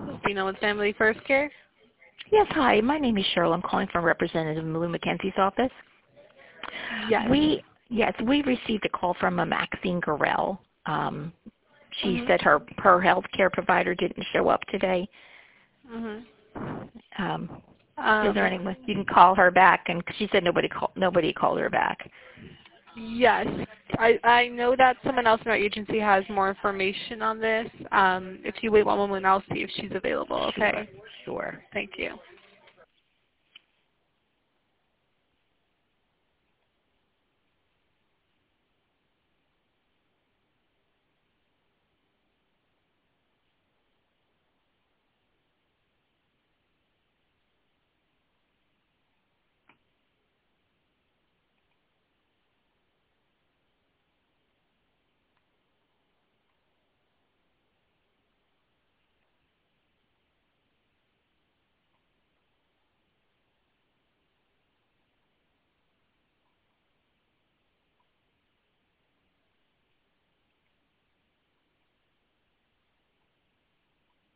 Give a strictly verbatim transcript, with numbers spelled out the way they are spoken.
Dina with Family First Care. Yes, hi. My name is Cheryl. I'm calling from Representative Lou McKenzie's office. Yes. We yes, we received a call from a Maxine Gorell. Um, she Mhm. said her her health care provider didn't show up today. Mhm. Um, is there Um, anyone you can call her back? And she said nobody called nobody called her back. yes. I I know that someone else in our agency has more information on this. Um, if you wait one moment, I'll see if she's available. Sure, Okay. sure. Thank you.